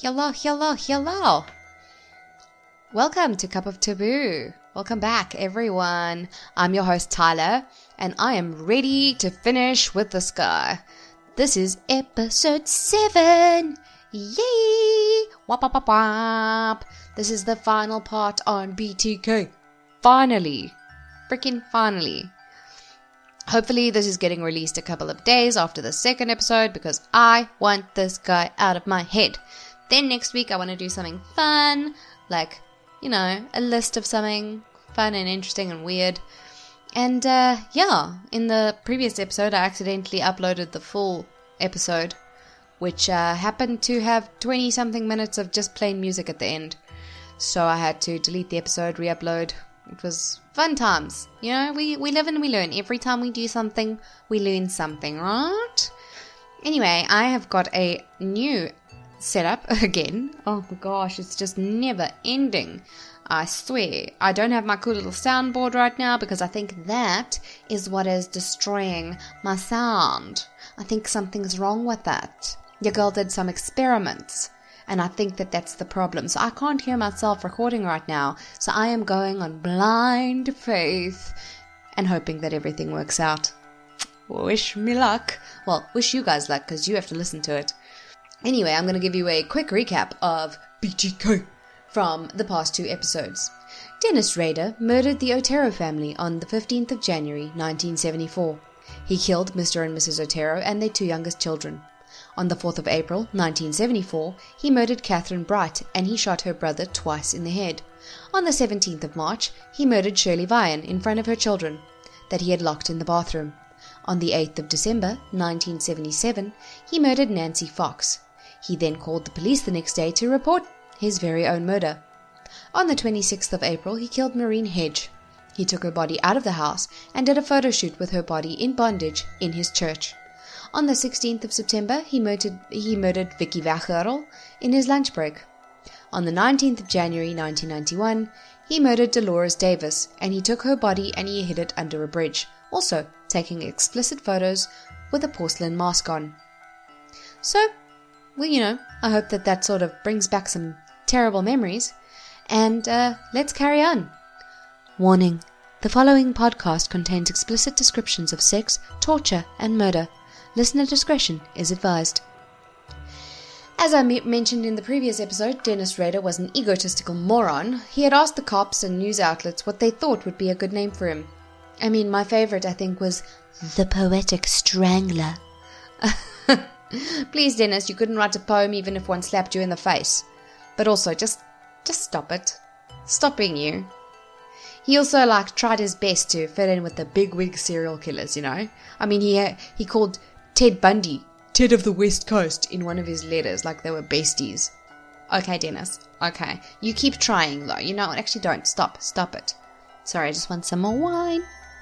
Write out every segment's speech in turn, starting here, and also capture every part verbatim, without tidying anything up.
hello, hello, hello. Welcome to Cup of Taboo. Welcome back, everyone. I'm your host, Tyler, and I am ready to finish with this guy. This is episode seven. Yay! Wop, wop, wop, wop. This is the final part on B T K. Finally. Freaking finally. Hopefully this is getting released a couple of days after the second episode because I want this guy out of my head. Then next week I want to do something fun, like, you know, a list of something fun and interesting and weird. And uh, yeah, in the previous episode I accidentally uploaded the full episode, which uh, happened to have twenty something minutes of just plain music at the end. So I had to delete the episode, re-upload. It was fun times. You know, we, we live and we learn. Every time we do something, we learn something, right? Anyway, I have got a new setup again. Oh my gosh, it's just never ending. I swear. I don't have my cool little soundboard right now because I think that is what is destroying my sound. I think something's wrong with that. Your girl did some experiments. And I think that that's the problem. So I can't hear myself recording right now. So I am going on blind faith and hoping that everything works out. Wish me luck. Well, wish you guys luck because you have to listen to it. Anyway, I'm going to give you a quick recap of B T K from the past two episodes. Dennis Rader murdered the Otero family on the fifteenth of January nineteen seventy-four. He killed Mister and Missus Otero and their two youngest children. On the fourth of April nineteen seventy-four, he murdered Catherine Bright and he shot her brother twice in the head. On the seventeenth of March, he murdered Shirley Vian in front of her children that he had locked in the bathroom. On the eighth of December nineteen seventy-seven, he murdered Nancy Fox. He then called the police the next day to report his very own murder. On the twenty-sixth of April, he killed Maureen Hedge. He took her body out of the house and did a photo shoot with her body in bondage in his church. On the sixteenth of September, he murdered, he murdered Vicky Waggerl in his lunch break. On the nineteenth of January nineteen ninety-one, he murdered Dolores Davis, and he took her body and he hid it under a bridge, also taking explicit photos with a porcelain mask on. So, well, you know, I hope that that sort of brings back some terrible memories. And uh, let's carry on. Warning: the following podcast contains explicit descriptions of sex, torture, and murder. Listener discretion is advised. As I me- mentioned in the previous episode, Dennis Rader was an egotistical moron. He had asked the cops and news outlets what they thought would be a good name for him. I mean, my favorite, I think, was The Poetic Strangler. Please, Dennis, you couldn't write a poem even if one slapped you in the face. But also, just, just stop it. Stop being you. He also, like, tried his best to fit in with the bigwig serial killers, you know? I mean, he uh, he called Ted Bundy Ted of the West Coast in one of his letters, like they were besties. Okay, Dennis. Okay. You keep trying, though. You know what? Actually, don't. Stop. Stop it. Sorry, I just want some more wine.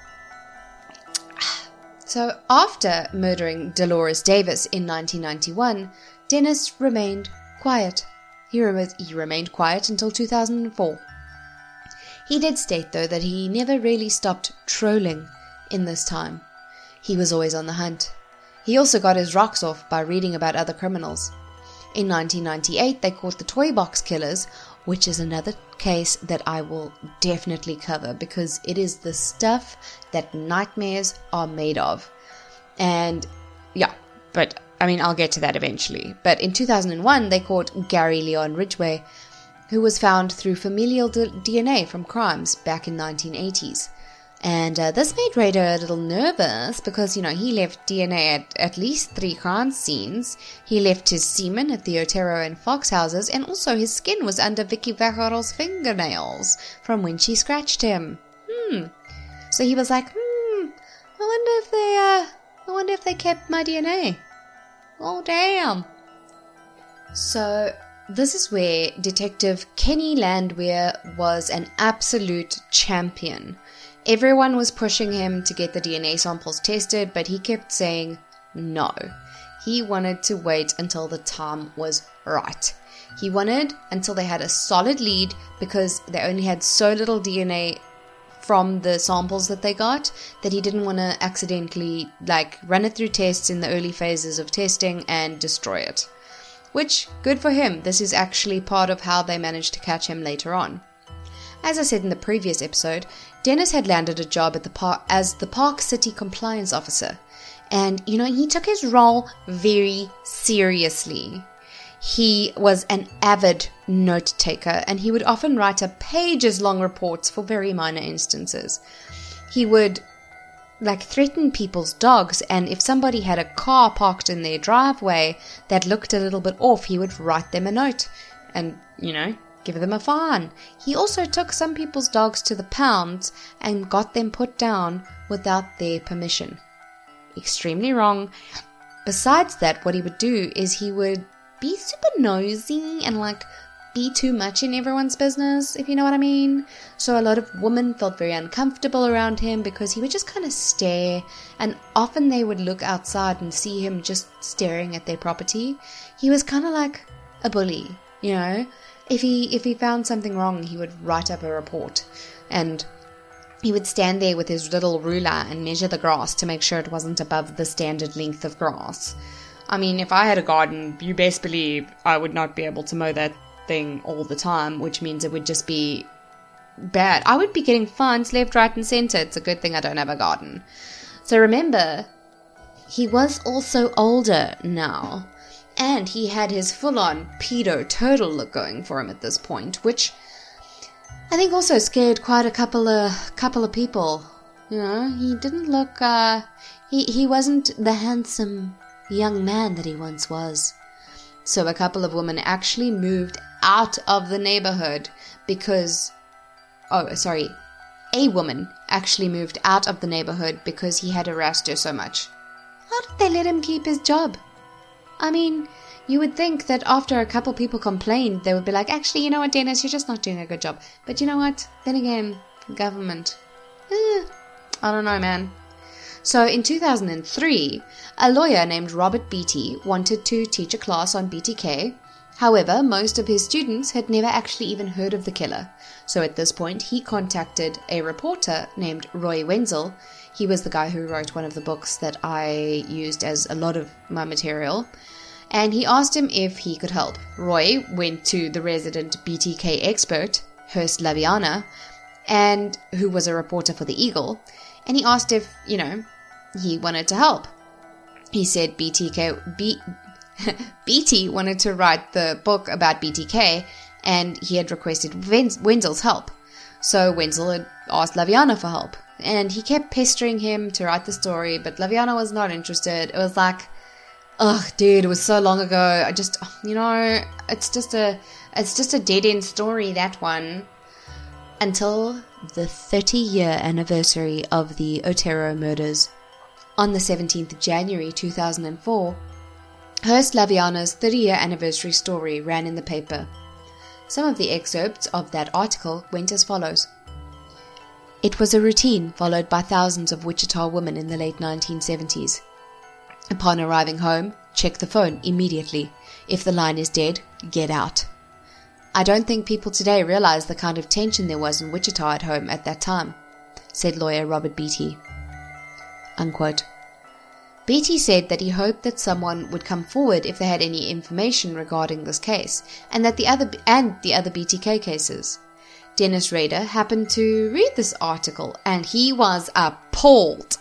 So, after murdering Dolores Davis in nineteen ninety-one, Dennis remained quiet. He, re- he remained quiet until two thousand four. He did state, though, that he never really stopped trolling in this time. He was always on the hunt. He also got his rocks off by reading about other criminals. In nineteen ninety-eight, they caught the Toy Box Killers, which is another case that I will definitely cover because it is the stuff that nightmares are made of. And, yeah, but, I mean, I'll get to that eventually. But in two thousand one, they caught Gary Leon Ridgway, who was found through familial D N A from crimes back in nineteen eighties. And uh, this made Rader a little nervous because, you know, he left D N A at at least three crime scenes. He left his semen at the Otero and Fox houses, and also his skin was under Vicky Waggerl's fingernails from when she scratched him. Hmm. So he was like, hmm, I wonder if they, uh, I wonder if they kept my D N A. Oh, damn. So this is where Detective Kenny Landwehr was an absolute champion. Everyone was pushing him to get the D N A samples tested, but he kept saying no. He wanted to wait until the time was right. He wanted until they had a solid lead because they only had so little D N A from the samples that they got that he didn't want to accidentally like run it through tests in the early phases of testing and destroy it. which, good for him, this is actually part of how they managed to catch him later on. As I said in the previous episode, Dennis had landed a job at the park as the Park City Compliance Officer. And, you know, he took his role very seriously. He was an avid note taker, and he would often write up pages-long reports for very minor instances. He would, like, threaten people's dogs, and if somebody had a car parked in their driveway that looked a little bit off, he would write them a note and, you know, give them a fine. He also took some people's dogs to the pounds and got them put down without their permission. Extremely wrong. Besides that, what he would do is he would be super nosy and like be too much in everyone's business, if you know what I mean. So a lot of women felt very uncomfortable around him because he would just kind of stare, and often they would look outside and see him just staring at their property. He was kind of like a bully, you know. If he if he found something wrong, he would write up a report, and he would stand there with his little ruler and measure the grass to make sure it wasn't above the standard length of grass. I mean, if I had a garden, you best believe I would not be able to mow that thing all the time, which means it would just be bad. I would be getting fines left, right, and center. It's a good thing I don't have a garden. So remember, he was also older now, and he had his full-on pedo turtle look going for him at this point, which I think also scared quite a couple of couple of people. You know, he didn't look. Uh, he he wasn't the handsome young man that he once was. So a couple of women actually moved out of the neighborhood because, oh, sorry, a woman actually moved out of the neighborhood because he had harassed her so much. How did they let him keep his job? I mean, you would think that after a couple people complained, they would be like, actually, you know what, Dennis, you're just not doing a good job. But you know what? Then again, government. Eh, I don't know, man. So in two thousand three, a lawyer named Robert Beatty wanted to teach a class on B T K. However, most of his students had never actually even heard of the killer. So at this point, he contacted a reporter named Roy Wenzel. He was the guy who wrote one of the books that I used as a lot of my material. And he asked him if he could help. Roy went to the resident B T K expert, Horst Laviana, and who was a reporter for the Eagle, and he asked if, you know, he wanted to help. He said B T K, B, BT wanted to write the book about B T K, and he had requested Wenzel's help. So Wenzel had asked Laviana for help, and he kept pestering him to write the story, but Laviana was not interested. It was like, ugh, dude, it was so long ago. I just, you know, it's just a, it's just a dead-end story, that one. Until the thirty-year anniversary of the Otero murders. On the seventeenth of January two thousand four, Horst Laviana's thirty-year anniversary story ran in the paper. Some of the excerpts of that article went as follows. It was a routine followed by thousands of Wichita women in the late nineteen seventies. Upon arriving home, check the phone immediately. If the line is dead, get out. I don't think people today realize the kind of tension there was in Wichita at home at that time, said lawyer Robert Beatty. Unquote. Beatty said that he hoped that someone would come forward if they had any information regarding this case, and that the other and the other B T K cases. Dennis Rader happened to read this article, and he was appalled.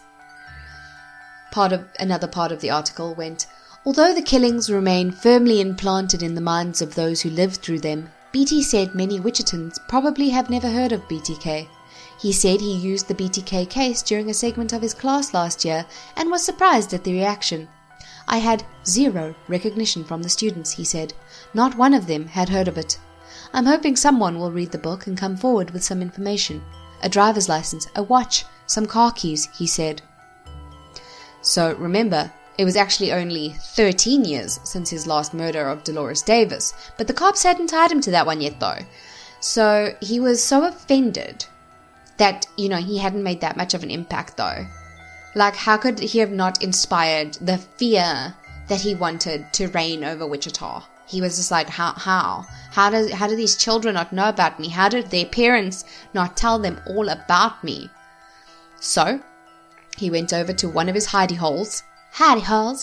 Part of another part of the article went, although the killings remain firmly implanted in the minds of those who lived through them, Beatty said many Wichitans probably have never heard of B T K. He said he used the B T K case during a segment of his class last year and was surprised at the reaction. I had zero recognition from the students, he said. Not one of them had heard of it. I'm hoping someone will read the book and come forward with some information. A driver's license, a watch, some car keys, he said. So remember, it was actually only thirteen years since his last murder of Dolores Davis, but the cops hadn't tied him to that one yet though. So he was so offended that, you know, he hadn't made that much of an impact though. Like, how could he have not inspired the fear that he wanted to reign over Wichita? He was just like, how, how? How do, how do these children not know about me? How did their parents not tell them all about me? So, he went over to one of his hidey holes, hidey holes,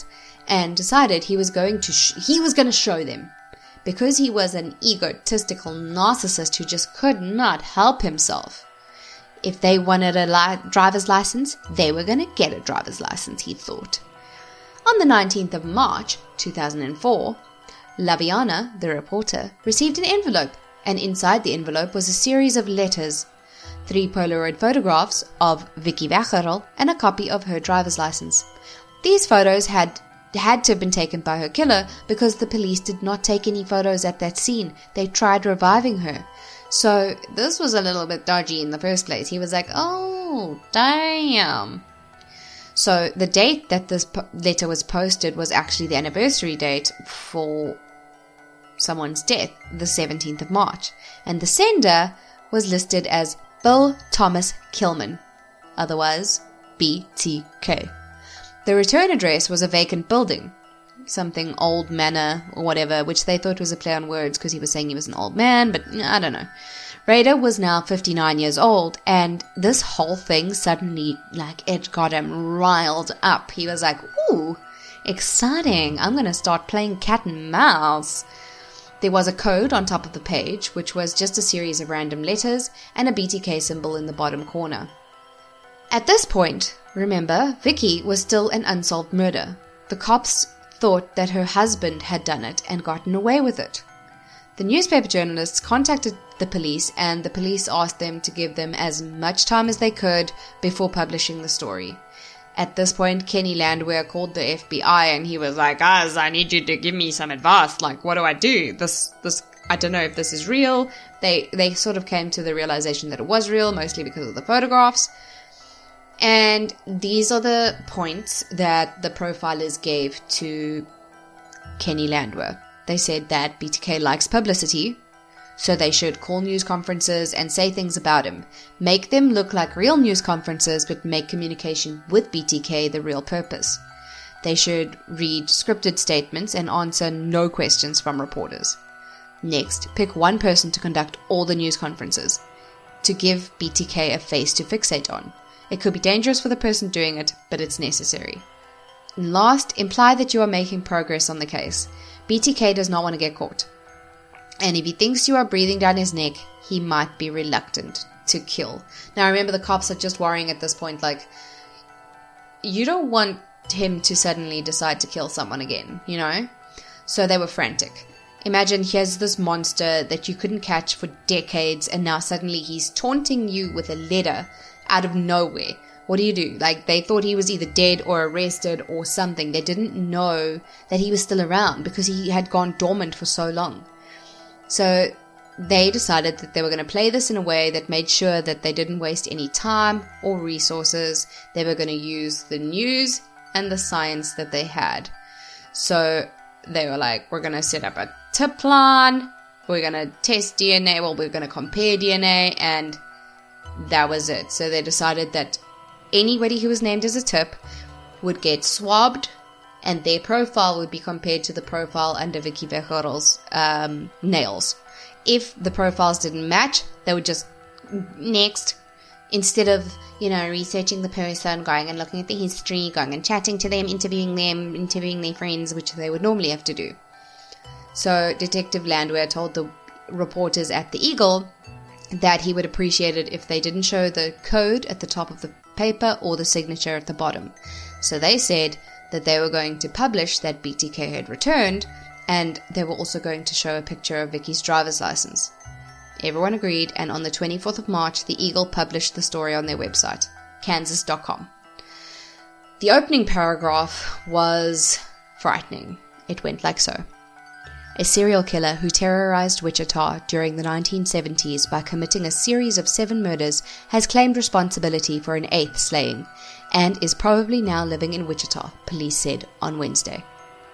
and decided he was going to sh- he was going to show them. Because he was an egotistical narcissist who just could not help himself. If they wanted a li- driver's license, they were going to get a driver's license, he thought. On the nineteenth of March, two thousand four, Laviana, the reporter, received an envelope, and inside the envelope was a series of letters, three Polaroid photographs of Vicky Weggerl, and a copy of her driver's license. These photos had had to have been taken by her killer because the police did not take any photos at that scene. They tried reviving her. So this was a little bit dodgy in the first place. He was like, oh, damn. So the date that this po- letter was posted was actually the anniversary date for someone's death, the seventeenth of March. And the sender was listed as Bill Thomas Kilman, otherwise B T K. The return address was a vacant building, something old manor or whatever, which they thought was a play on words because he was saying he was an old man, but I don't know. Rader was now fifty-nine years old, and this whole thing suddenly, like, it got him riled up. He was like, ooh, exciting, I'm going to start playing cat and mouse. There was a code on top of the page, which was just a series of random letters and a B T K symbol in the bottom corner. At this point, remember, Vicky was still an unsolved murder. The cops thought that her husband had done it and gotten away with it. The newspaper journalists contacted the police, and the police asked them to give them as much time as they could before publishing the story. At this point, Kenny Landwehr called the F B I, and he was like, guys, I need you to give me some advice. Like, what do I do? This, this, I don't know if this is real. They, they sort of came to the realization that it was real, mostly because of the photographs. And these are the points that the profilers gave to Kenny Landwehr. They said that B T K likes publicity, so they should call news conferences and say things about him. Make them look like real news conferences, but make communication with B T K the real purpose. They should read scripted statements and answer no questions from reporters. Next, pick one person to conduct all the news conferences, to give B T K a face to fixate on. It could be dangerous for the person doing it, but it's necessary. And last, imply that you are making progress on the case. B T K does not want to get caught. And if he thinks you are breathing down his neck, he might be reluctant to kill. Now remember, the cops are just worrying at this point, like, you don't want him to suddenly decide to kill someone again, you know? So they were frantic. Imagine here's this monster that you couldn't catch for decades, and now suddenly he's taunting you with a letter out of nowhere. What do you do? Like, they thought he was either dead or arrested or something. They didn't know that he was still around because he had gone dormant for so long. So they decided that they were going to play this in a way that made sure that they didn't waste any time or resources. They were going to use the news and the science that they had. So they were like, we're going to set up a tip plan. We're going to test D N A. Well, we're going to compare D N A, and that was it. So they decided that anybody who was named as a tip would get swabbed, and their profile would be compared to the profile under Vicky Weggerl's um, nails. If the profiles didn't match, they would just next. Instead of, you know, researching the person, going and looking at the history, going and chatting to them, interviewing them, interviewing their friends, which they would normally have to do. So Detective Landwehr told the reporters at the Eagle that he would appreciate it if they didn't show the code at the top of the paper or the signature at the bottom. So they said that they were going to publish that B T K had returned, and they were also going to show a picture of Vicky's driver's license. Everyone agreed, and on the twenty-fourth of March, the Eagle published the story on their website, kansas dot com. The opening paragraph was frightening. It went like so. A serial killer who terrorized Wichita during the nineteen seventies by committing a series of seven murders has claimed responsibility for an eighth slaying and is probably now living in Wichita, police said on Wednesday.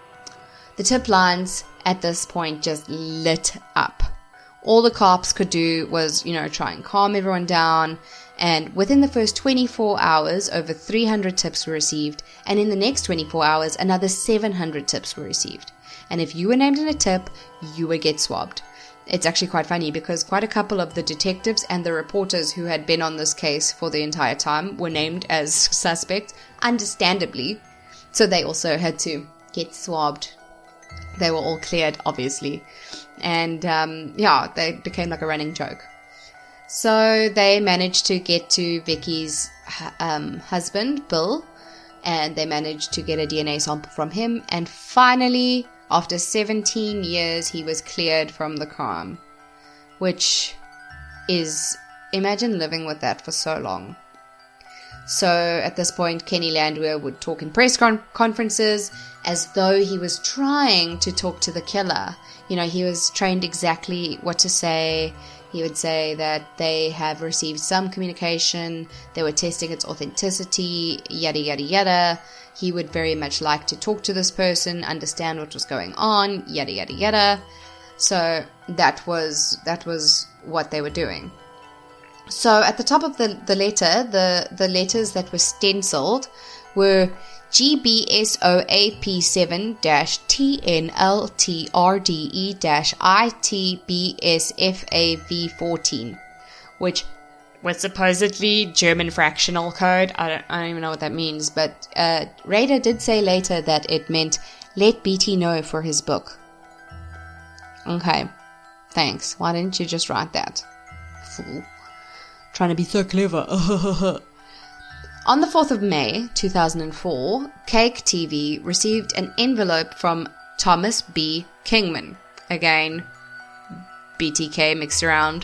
The tip lines at this point just lit up. All the cops could do was, you know, try and calm everyone down, and within the first twenty-four hours, over three hundred tips were received, and in the next twenty-four hours, another seven hundred tips were received. And if you were named in a tip, you would get swabbed. It's actually quite funny because quite a couple of the detectives and the reporters who had been on this case for the entire time were named as suspects, understandably. So they also had to get swabbed. They were all cleared, obviously. And, um, yeah, they became like a running joke. So they managed to get to Vicky's um, husband, Bill, and they managed to get a D N A sample from him. And finally, after seventeen years, he was cleared from the crime. Which is, imagine living with that for so long. So at this point, Kenny Landwehr would talk in press con- conferences as though he was trying to talk to the killer. You know, he was trained exactly what to say. He would say that they have received some communication, they were testing its authenticity, yada, yada, yada. He would very much like to talk to this person, understand what was going on, yada, yada, yada. So that was that was what they were doing. So at the top of the, the letter, the, the letters that were stenciled were G B S O A P seven T N L T R D E I T B S F A V fourteen, which was supposedly German fractional code. I don't, I don't even know what that means, but uh, Rader did say later that it meant let B T know for his book. Okay, thanks. Why didn't you just write that? Fool. Trying to be so clever. On the fourth of May, two thousand four, Cake T V received an envelope from Thomas B. Kingman. Again, B T K mixed around.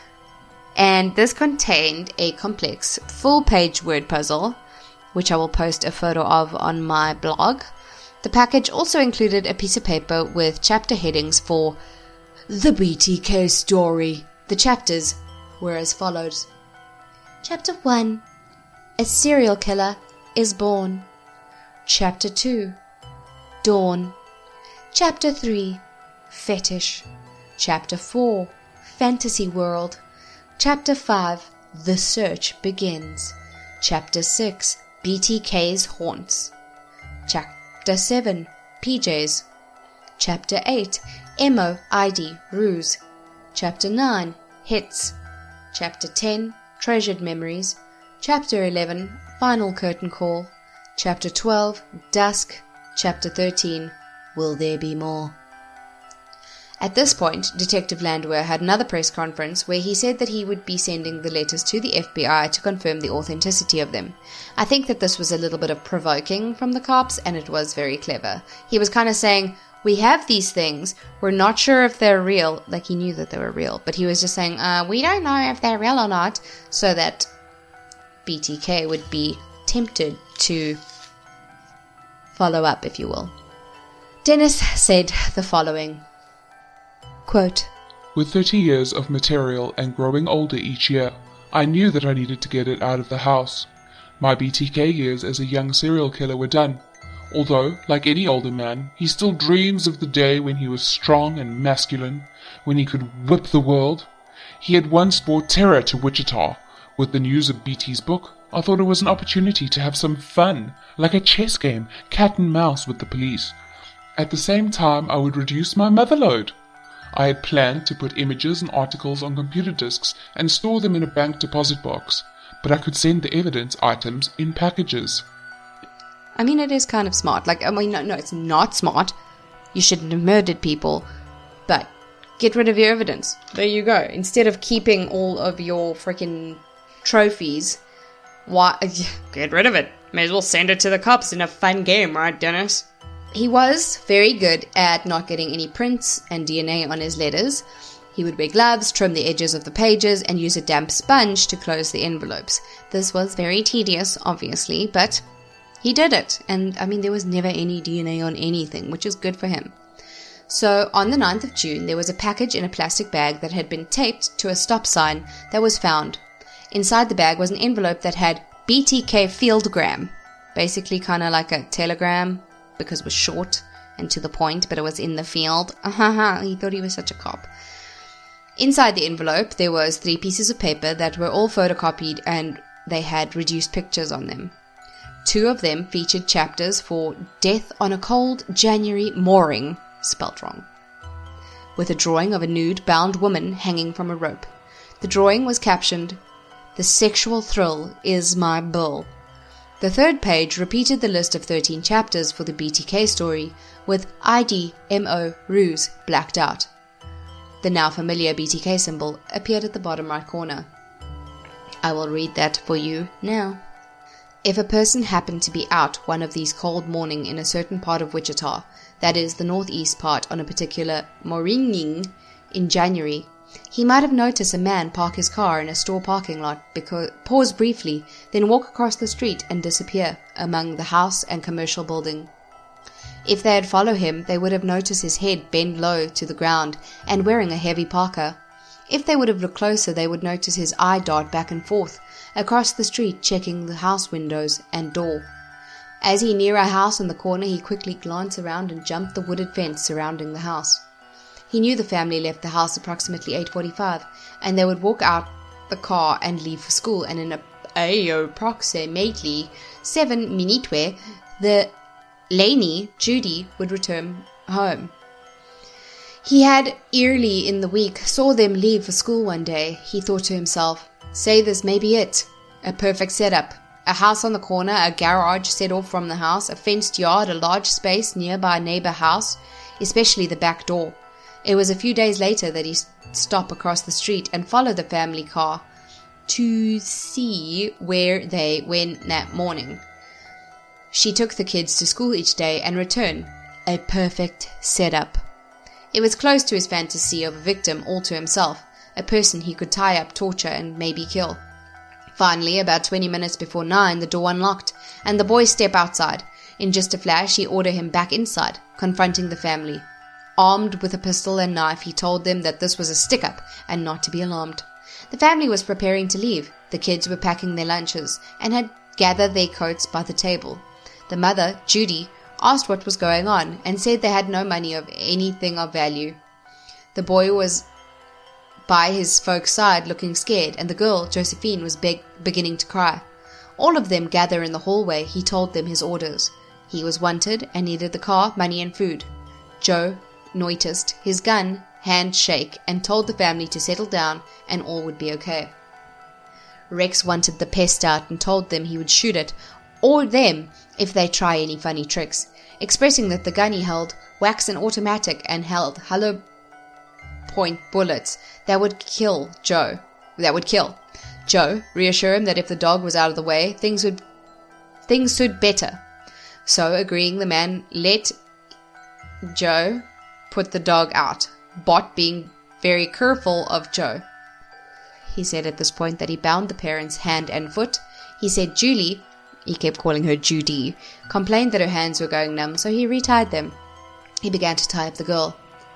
And this contained a complex full-page word puzzle, which I will post a photo of on my blog. The package also included a piece of paper with chapter headings for the B T K story. The chapters were as follows. Chapter one. A serial killer is born. Chapter two. Dawn. Chapter three. Fetish. Chapter four. Fantasy World. Chapter five. The Search Begins. Chapter six. B T K's Haunts. Chapter seven. P Js. Chapter eight. M O I D Ruse. Chapter nine. Hits. Chapter ten. Treasured Memories. Chapter eleven, Final Curtain Call. Chapter twelve, Dusk. Chapter thirteen, Will There Be More? At this point, Detective Landwehr had another press conference where he said that he would be sending the letters to the F B I to confirm the authenticity of them. I think that this was a little bit of provoking from the cops, and it was very clever. He was kind of saying, we have these things, we're not sure if they're real. Like, he knew that they were real, but he was just saying, uh, we don't know if they're real or not, so that B T K would be tempted to follow up, if you will. Dennis said the following, quote, with thirty years of material and growing older each year, I knew that I needed to get it out of the house. My B T K years as a young serial killer were done, although, like any older man, he still dreams of the day when he was strong and masculine, when he could whip the world. He had once brought terror to Wichita. With the news of B T's book, I thought it was an opportunity to have some fun, like a chess game, cat and mouse with the police. At the same time, I would reduce my motherload. I had planned to put images and articles on computer disks and store them in a bank deposit box, but I could send the evidence items in packages. I mean, it is kind of smart. Like, I mean, no, no, it's not smart. You shouldn't have murdered people, but get rid of your evidence. There you go. Instead of keeping all of your freaking trophies, why get rid of it? May as well send it to the cops in a fun game, right, Dennis? He was very good at not getting any prints and D N A on his letters. He would wear gloves, trim the edges of the pages, and use a damp sponge to close the envelopes. This was very tedious, obviously, but he did it. And, I mean, there was never any D N A on anything, which is good for him. So, on the ninth of June, there was a package in a plastic bag that had been taped to a stop sign that was found. Inside the bag was an envelope that had B T K Fieldgram, basically kind of like a telegram, because it was short and to the point, but it was in the field. Ahaha, he thought he was such a cop. Inside the envelope, there was three pieces of paper that were all photocopied, and they had reduced pictures on them. Two of them featured chapters for Death on a Cold January Mooring, spelt wrong, with a drawing of a nude bound woman hanging from a rope. The drawing was captioned, "The sexual thrill is my bull." The third page repeated the list of thirteen chapters for the B T K story, with I D M O Ruse blacked out. The now familiar B T K symbol appeared at the bottom right corner. I will read that for you now. If a person happened to be out one of these cold morning in a certain part of Wichita, that is the northeast part on a particular morning in January, he might have noticed a man park his car in a store parking lot, because, pause briefly, then walk across the street and disappear among the house and commercial building. If they had followed him, they would have noticed his head bend low to the ground and wearing a heavy parka. If they would have looked closer, they would notice his eye dart back and forth across the street, checking the house windows and door. As he neared a house in the corner, he quickly glanced around and jumped the wooded fence surrounding the house. He knew the family left the house approximately eight forty-five, and they would walk out the car and leave for school, and in a, a approximately seven minutes, the Lainey, Judy, would return home. He had early in the week saw them leave for school one day. He thought to himself, say this may be it. A perfect setup. A house on the corner, a garage set off from the house, a fenced yard, a large space nearby a neighbor house, especially the back door. It was a few days later that he stopped across the street and followed the family car to see where they went that morning. She took the kids to school each day and returned. A perfect setup. It was close to his fantasy of a victim all to himself, a person he could tie up, torture, and maybe kill. Finally, about twenty minutes before nine, the door unlocked, and the boys step outside. In just a flash, he ordered him back inside, confronting the family. Armed with a pistol and knife, he told them that this was a stick-up and not to be alarmed. The family was preparing to leave. The kids were packing their lunches and had gathered their coats by the table. The mother, Judy, asked what was going on and said they had no money of anything of value. The boy was by his folks' side looking scared, and the girl, Josephine, was beg- beginning to cry. All of them gather in the hallway. He told them his orders. He was wanted and needed the car, money and food. Joe noticed his gun hand shake and told the family to settle down and all would be okay. Rex wanted the pest out and told them he would shoot it or them if they try any funny tricks, expressing that the gun he held waxed an automatic and held hollow point bullets that would kill Joe. That would kill. Joe reassured him that if the dog was out of the way, things would things stood better. So, agreeing, the man let Joe put the dog out, Bot being very careful of Joe. He said at this point that he bound the parents hand and foot. He said Julie, he kept calling her Judy, complained that her hands were going numb, so he retied them. He began to tie up the girl.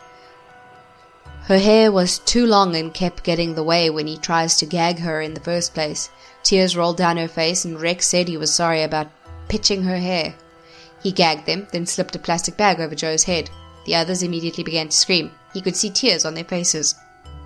Her hair was too long and kept getting in the way when he tries to gag her in the first place. Tears rolled down her face, and Rex said he was sorry about pitching her hair. He gagged them, then slipped a plastic bag over Joe's head. The others immediately began to scream. He could see tears on their faces.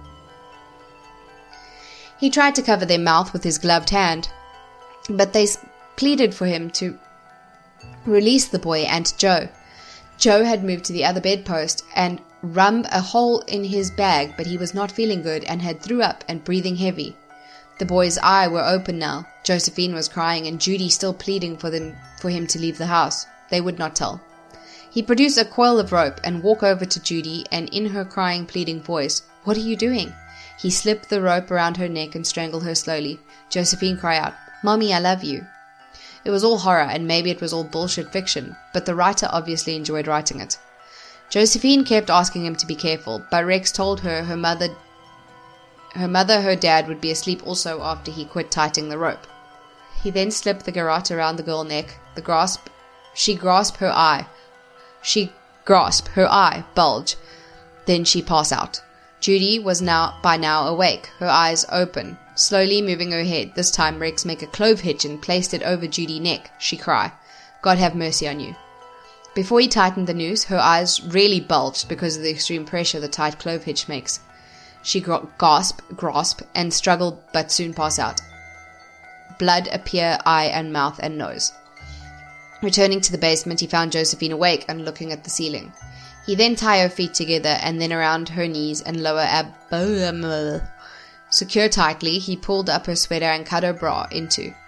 He tried to cover their mouth with his gloved hand, but they pleaded for him to release the boy and Joe. Joe had moved to the other bedpost and rummed a hole in his bag, but he was not feeling good and had threw up and breathing heavy. The boy's eyes were open now. Josephine was crying and Judy still pleading for them for him to leave the house. They would not tell. He produced a coil of rope and walked over to Judy, and in her crying, pleading voice, "What are you doing?" He slipped the rope around her neck and strangled her slowly. Josephine cried out, "Mommy, I love you." It was all horror, and maybe it was all bullshit fiction, but the writer obviously enjoyed writing it. Josephine kept asking him to be careful, but Rex told her her mother, her mother, her dad would be asleep also after he quit tightening the rope. He then slipped the garrote around the girl's neck. The grasp, she grasped her eye. She grasped her eye, bulge. Then she passed out. Judy was now by now awake, her eyes open, slowly moving her head. This time Rex made a clove hitch and placed it over Judy's neck. She cried, "God have mercy on you." Before he tightened the noose, her eyes really bulged because of the extreme pressure the tight clove hitch makes. She gasped, grasped, and struggled, but soon passed out. Blood appeared eye and mouth and nose. Returning to the basement, he found Josephine awake and looking at the ceiling. He then tied her feet together and then around her knees and lower abdomen. Secure tightly, he pulled up her sweater and cut her bra into.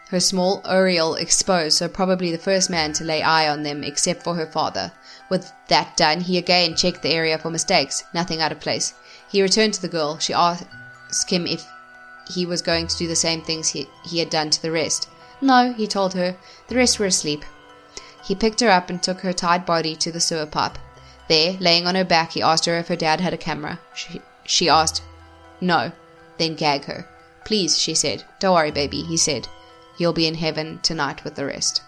her small areole exposed, so probably the first man to lay eye on them except for her father. With that done, he again checked the area for mistakes. Nothing out of place. He returned to the girl. She asked him if he was going to do the same things he, he had done to the rest. No, he told her. The rest were asleep. He picked her up and took her tied body to the sewer pipe. There, laying on her back, he asked her if her dad had a camera. She, she asked, no. Then gag her. Please, she said. Don't worry, baby, he said. You'll be in heaven tonight with the rest.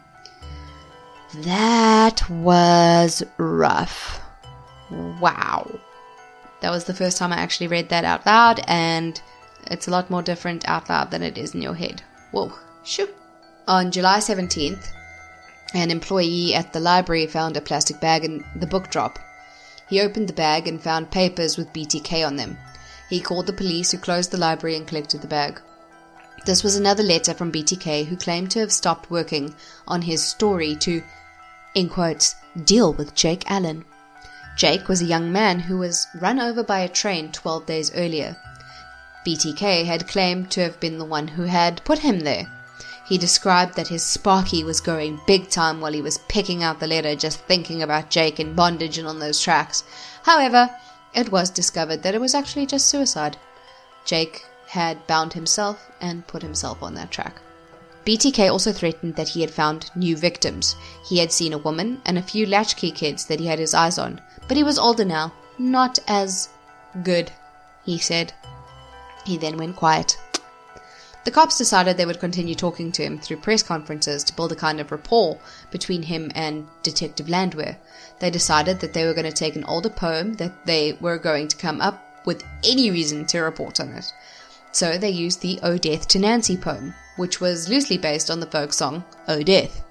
That was rough. Wow. That was the first time I actually read that out loud, and it's a lot more different out loud than it is in your head. Whoa, shoo. On July seventeenth, an employee at the library found a plastic bag in the book drop. He opened the bag and found papers with B T K on them. He called the police, who closed the library and collected the bag. This was another letter from B T K, who claimed to have stopped working on his story to, in quotes, deal with Jake Allen. Jake was a young man who was run over by a train twelve days earlier. B T K had claimed to have been the one who had put him there. He described that his Sparky was going big time while he was picking out the letter, just thinking about Jake in bondage and on those tracks. However, it was discovered that it was actually just suicide. Jake had bound himself and put himself on that track. B T K also threatened that he had found new victims. He had seen a woman and a few latchkey kids that he had his eyes on, but he was older now, not as good, he said. He then went quiet. The cops decided they would continue talking to him through press conferences to build a kind of rapport between him and Detective Landwehr. They decided that they were going to take an older poem that they were going to come up with any reason to report on it. So they used the Oh Death to Nancy poem, which was loosely based on the folk song Oh Death,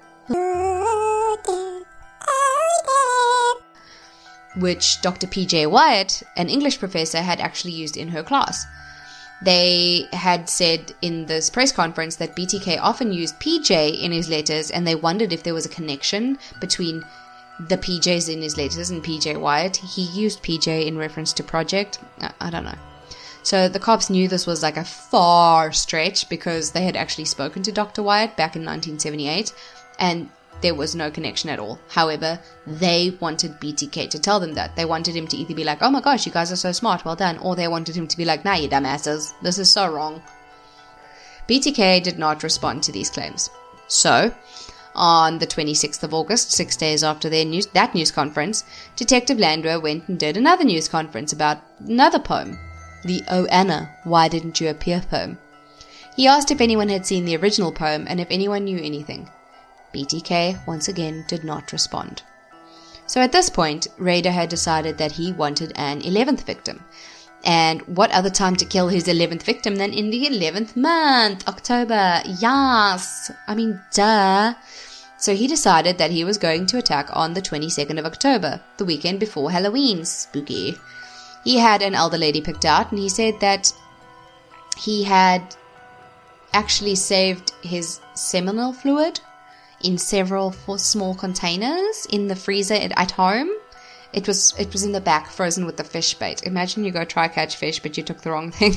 which Doctor P J Wyatt, an English professor, had actually used in her class. They had said in this press conference that B T K often used P J in his letters, and they wondered if there was a connection between the P Js in his letters and P J Wyatt. He used P J in reference to Project. I, I don't know. So the cops knew this was like a far stretch because they had actually spoken to Doctor Wyatt back in nineteen seventy-eight, and there was no connection at all. However, they wanted B T K to tell them that. They wanted him to either be like, oh my gosh, you guys are so smart, well done, or they wanted him to be like, nah, you dumbasses, this is so wrong. B T K did not respond to these claims. So, on the twenty-sixth of August, six days after their news, that news conference, Detective Landwehr went and did another news conference about another poem, the Oh Anna, Why Didn't You Appear poem. He asked if anyone had seen the original poem and if anyone knew anything. B T K, once again, did not respond. So at this point, Rader had decided that he wanted an eleventh victim. And what other time to kill his eleventh victim than in the eleventh month, October? Yes! I mean, duh. So he decided that he was going to attack on the twenty-second of October, the weekend before Halloween. Spooky. He had an elder lady picked out, and he said that he had actually saved his seminal fluid in several small containers in the freezer at, at home. It was it was in the back, frozen with the fish bait. Imagine you go try catch fish, but you took the wrong thing.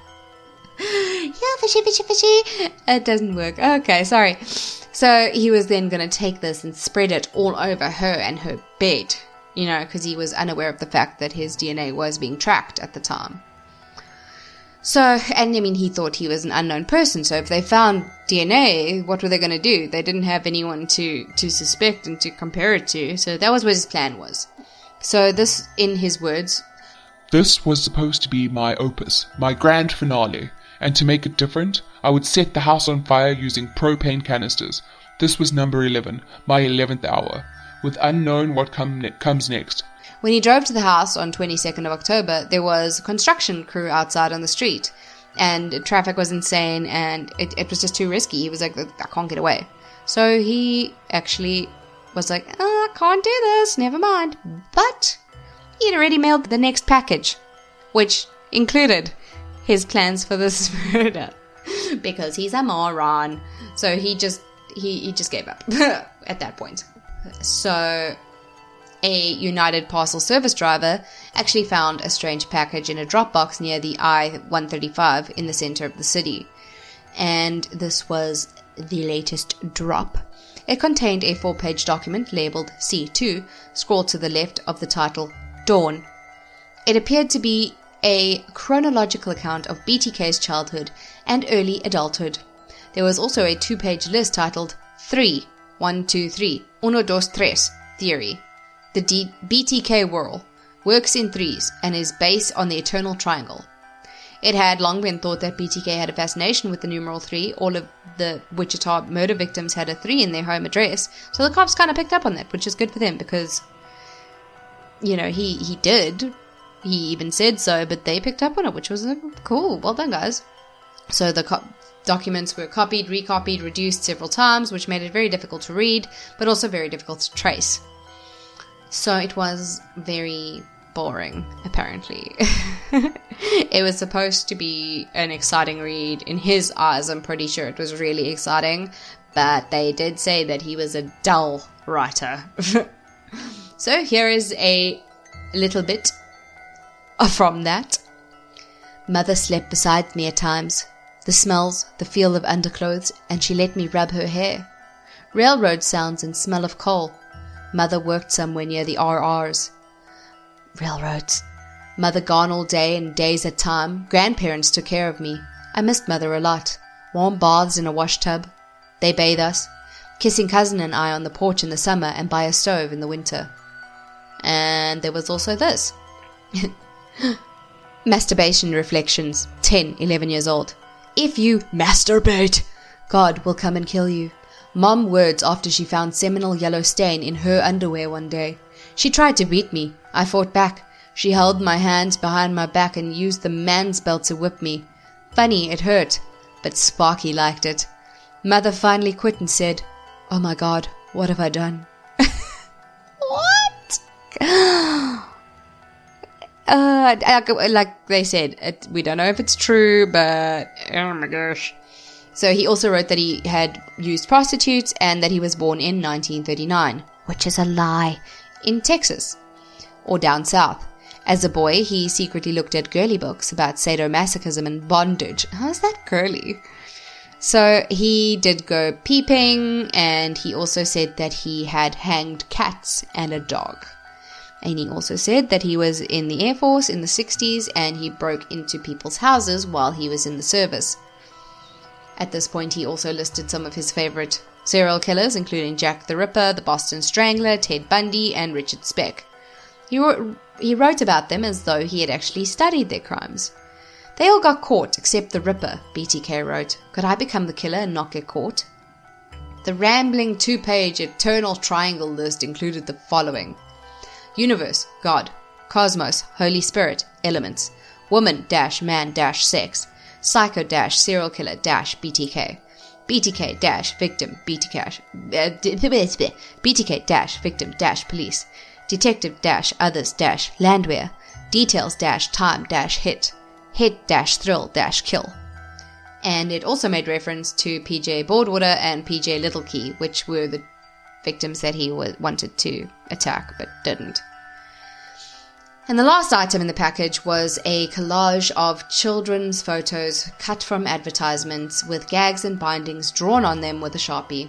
Yeah, fishy, fishy, fishy. It doesn't work. Okay, sorry. So he was then going to take this and spread it all over her and her bed, you know, because he was unaware of the fact that his D N A was being tracked at the time. So, and I mean, he thought he was an unknown person, so if they found D N A, what were they going to do? They didn't have anyone to, to suspect and to compare it to, so that was what his plan was. So this, in his words, this was supposed to be my opus, my grand finale, and to make it different, I would set the house on fire using propane canisters. This was number eleven, my eleventh hour, with unknown what come ne- comes next. When he drove to the house on twenty-second of October, there was a construction crew outside on the street, and traffic was insane, and it, it was just too risky. He was like, I can't get away. So he actually was like, oh, I can't do this, never mind. But he had already mailed the next package, which included his plans for this murder, because he's a moron. So he just, he, he just gave up at that point. So a United Parcel Service driver actually found a strange package in a drop box near the I one thirty-five in the center of the city. And this was the latest drop. It contained a four-page document labeled C two, scrawled to the left of the title, Dawn. It appeared to be a chronological account of B T K's childhood and early adulthood. There was also a two-page list titled three, one, two, three, uno, dos, tres, Theory. The D- B T K whirl works in threes and is based on the eternal triangle. It had long been thought that B T K had a fascination with the numeral three. All of the Wichita murder victims had a three in their home address, so the cops kind of picked up on that, which is good for them because, you know, he, he did. He even said so, but they picked up on it, which was uh, cool. Well done, guys. So the co- documents were copied, recopied, reduced several times, which made it very difficult to read, but also very difficult to trace. So it was very boring, apparently. It was supposed to be an exciting read. In his eyes, I'm pretty sure it was really exciting, but they did say that he was a dull writer. So here is a little bit from that. Mother slept beside me at times. The smells, the feel of underclothes, and she let me rub her hair. Railroad sounds and smell of coal. Mother worked somewhere near the R Rs. Railroads. Mother gone all day and days at time. Grandparents took care of me. I missed Mother a lot. Warm baths in a wash tub. They bathe us. Kissing cousin and I on the porch in the summer and by a stove in the winter. And there was also this. Masturbation reflections. ten, eleven years old. If you masturbate, God will come and kill you. Mom words after she found seminal yellow stain in her underwear one day. She tried to beat me. I fought back. She held my hands behind my back and used the man's belt to whip me. Funny, it hurt, but Sparky liked it. Mother finally quit and said, "Oh my God, what have I done?" What? uh, like they said, it, we don't know if it's true, but oh my gosh. So he also wrote that he had used prostitutes and that he was born in nineteen thirty-nine, which is a lie, in Texas, or down south. As a boy, he secretly looked at girly books about sadomasochism and bondage. How is that girly? So he did go peeping, and he also said that he had hanged cats and a dog. And he also said that he was in the Air Force in the sixties and he broke into people's houses while he was in the service. At this point, he also listed some of his favorite serial killers, including Jack the Ripper, the Boston Strangler, Ted Bundy, and Richard Speck. He wrote, he wrote about them as though he had actually studied their crimes. They all got caught except the Ripper, B T K wrote. Could I become the killer and not get caught? The rambling two-page eternal triangle list included the following. Universe, God. Cosmos, Holy Spirit, elements. Woman dash man dash sex. Psycho dash serial killer dash B T K. B T K dash victim B T K uh, B T K dash victim dash police. Detective dash others dash landwear. Details dash time dash hit. Hit dash thrill dash kill. And it also made reference to P J Boardwater and P J Littlekey, which were the victims that he w- wanted to attack but didn't. And the last item in the package was a collage of children's photos cut from advertisements with gags and bindings drawn on them with a Sharpie.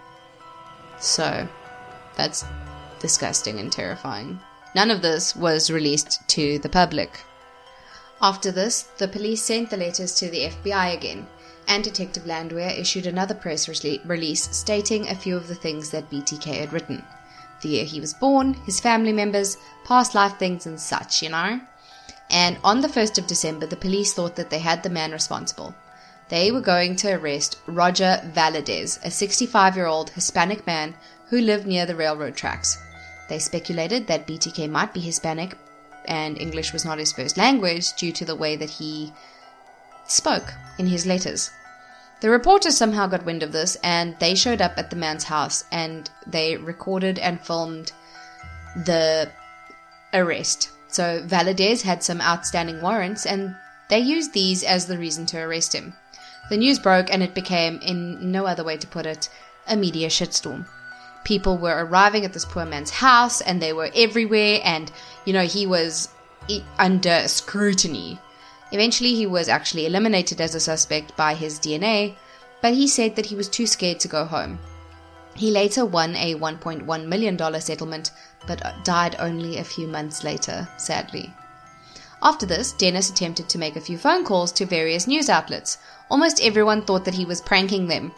So, that's disgusting and terrifying. None of this was released to the public. After this, the police sent the letters to the F B I again, and Detective Landwehr issued another press re- release stating a few of the things that B T K had written. The year he was born, his family members, past life things and such, you know. And on the first of December, the police thought that they had the man responsible. They were going to arrest Roger Valadez, a sixty-five-year-old Hispanic man who lived near the railroad tracks. They speculated that B T K might be Hispanic and English was not his first language due to the way that he spoke in his letters. The reporters somehow got wind of this and they showed up at the man's house and they recorded and filmed the arrest. So Valadez had some outstanding warrants and they used these as the reason to arrest him. The news broke and it became, in no other way to put it, a media shitstorm. People were arriving at this poor man's house and they were everywhere and, you know, he was under scrutiny. Eventually he was actually eliminated as a suspect by his D N A, but he said that he was too scared to go home. He later won a one point one million dollars settlement, but died only a few months later, sadly. After this, Dennis attempted to make a few phone calls to various news outlets. Almost everyone thought that he was pranking them.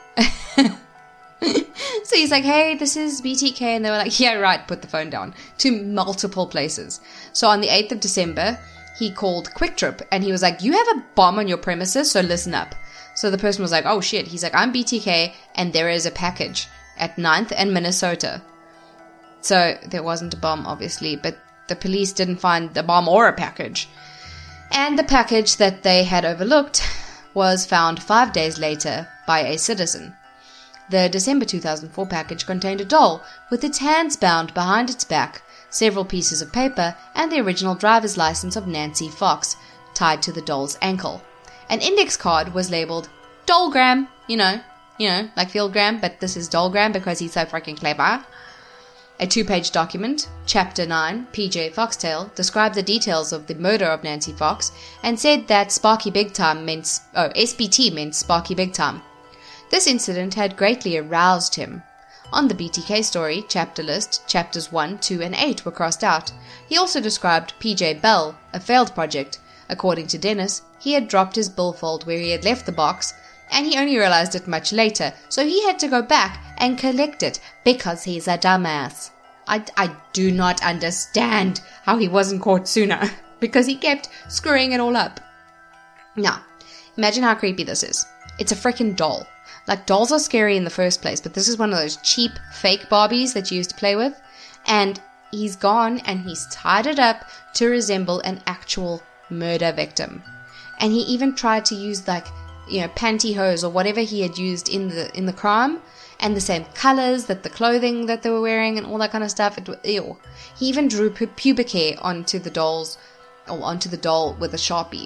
So he's like, hey, this is B T K. And they were like, yeah, right, put the phone down. To multiple places. So on the eighth of December, he called Quick Trip and he was like, you have a bomb on your premises, so listen up. So the person was like, oh shit. He's like, I'm B T K and there is a package at ninth and Minnesota. So there wasn't a bomb, obviously, but the police didn't find the bomb or a package. And the package that they had overlooked was found five days later by a citizen. The December two thousand four package contained a doll with its hands bound behind its back, several pieces of paper, and the original driver's license of Nancy Fox tied to the doll's ankle. An index card was labeled Dollgram, you know, you know, like Fieldgram, but this is Dollgram because he's so freaking clever. A two-page document, Chapter nine, P J Foxtail, described the details of the murder of Nancy Fox and said that Sparky Big Time meant, oh, S B T meant Sparky Big Time. This incident had greatly aroused him. On the B T K story chapter list, chapters one, two, and eight were crossed out. He also described P J Bell, a failed project. According to Dennis, he had dropped his billfold where he had left the box, and he only realized it much later, so he had to go back and collect it because he's a dumbass. I, I do not understand how he wasn't caught sooner, because he kept screwing it all up. Now, imagine how creepy this is. It's a freaking doll. Like, dolls are scary in the first place, but this is one of those cheap, fake Barbies that you used to play with, and he's gone and he's tied it up to resemble an actual murder victim. And he even tried to use, like, you know, pantyhose or whatever he had used in the in the crime, and the same colors that the clothing that they were wearing and all that kind of stuff. It, ew. He even drew pu- pubic hair onto the dolls, or onto the doll with a Sharpie.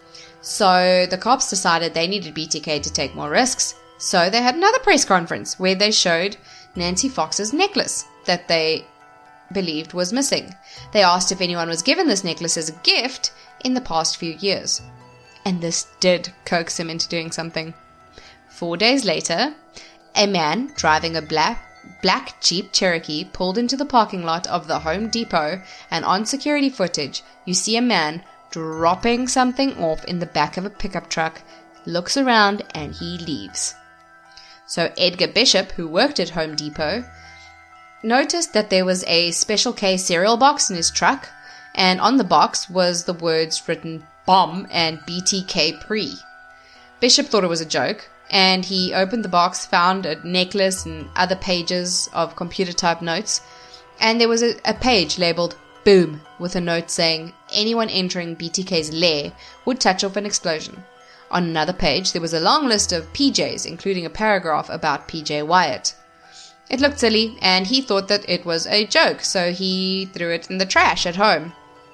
So the cops decided they needed B T K to take more risks. So they had another press conference where they showed Nancy Fox's necklace that they believed was missing. They asked if anyone was given this necklace as a gift in the past few years. And this did coax him into doing something. Four days later, a man driving a black, black Jeep Cherokee pulled into the parking lot of the Home Depot, and on security footage, you see a man dropping something off in the back of a pickup truck, looks around, and he leaves. So Edgar Bishop, who worked at Home Depot, noticed that there was a Special K cereal box in his truck, and on the box was the words written bomb and B T K pre. Bishop thought it was a joke, and he opened the box, found a necklace and other pages of computer-type notes, and there was a, a page labeled boom with a note saying anyone entering B T K's lair would touch off an explosion. On another page, there was a long list of P Js, including a paragraph about P J Wyatt. It looked silly, and he thought that it was a joke, so he threw it in the trash at home.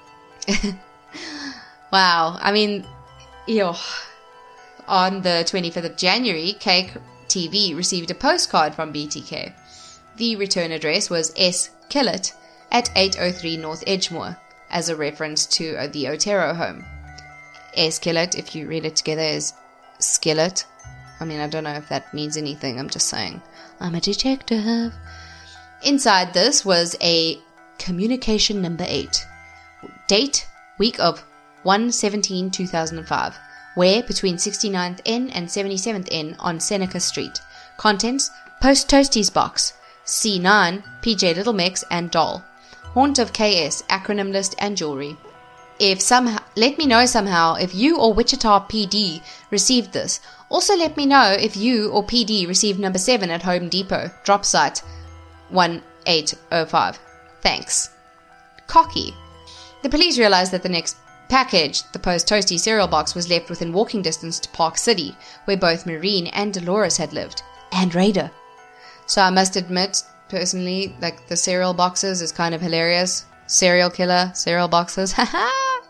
Wow, I mean, ew. On the twenty-fifth of January, Cake T V received a postcard from B T K. The return address was S. Killett at eight oh three North Edgemoor, as a reference to uh, the Otero home. S. Killett, if you read it together, is skillet. I mean, I don't know if that means anything, I'm just saying. I'm a detective. Inside this was a communication number eight. Date, week of one seventeen two thousand five. Where between sixty-ninth N and seventy-seventh N on Seneca Street. Contents, Post Toasties box. C nine, P J Little Mix and doll. Haunt of K S, acronym list and jewelry. If somehow, let me know somehow if you or Wichita P D received this. Also let me know if you or P D received number seven at Home Depot. Drop site one eight oh five. Thanks. Cocky. The police realized that the next package, the Post Toasty cereal box, was left within walking distance to Park City, where both Maureen and Dolores had lived. And Raider. So I must admit, personally, like, the cereal boxes is kind of hilarious. Serial killer, cereal boxes. Haha!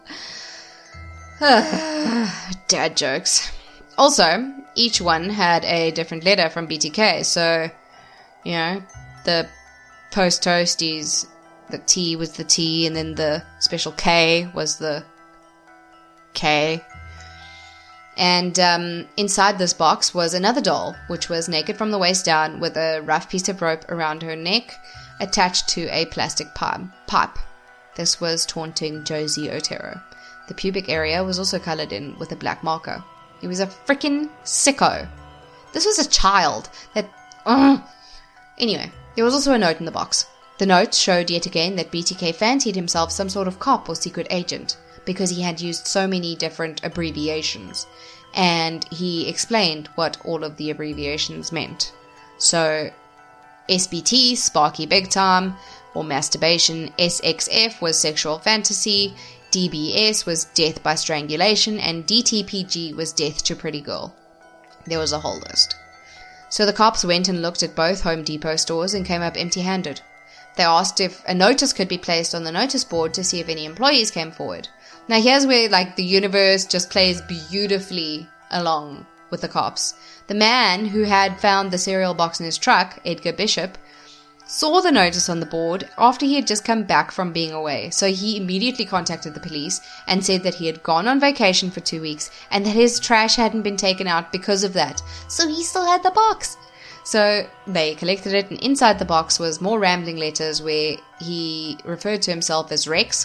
Dad jokes. Also, each one had a different letter from B T K, so, you know, the Post Toasties, the T was the T, and then the special K was the K. And um, inside this box was another doll, which was naked from the waist down with a rough piece of rope around her neck attached to a plastic pipe. pipe. This was taunting Josie Otero. The pubic area was also colored in with a black marker. He was a freaking sicko. This was a child that... Uh. Anyway, there was also a note in the box. The note showed yet again that B T K fancied himself some sort of cop or secret agent because he had used so many different abbreviations. And he explained what all of the abbreviations meant. So, S B T, Sparky Big Time, or masturbation. S X F was sexual fantasy. D B S was death by strangulation. And D T P G was death to pretty girl. There was a whole list. So the cops went and looked at both Home Depot stores and came up empty-handed. They asked if a notice could be placed on the notice board to see if any employees came forward. Now here's where like the universe just plays beautifully along with the cops. The man who had found the cereal box in his truck, Edgar Bishop, saw the notice on the board after he had just come back from being away. So he immediately contacted the police and said that he had gone on vacation for two weeks and that his trash hadn't been taken out because of that. So he still had the box. So they collected it, and inside the box was more rambling letters where he referred to himself as Rex.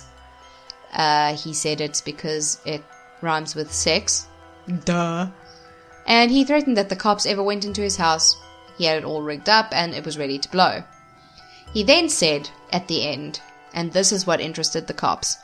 Uh, he said it's because it rhymes with sex. Duh. And he threatened that the cops ever went into his house, he had it all rigged up and it was ready to blow. He then said at the end, and this is what interested the cops,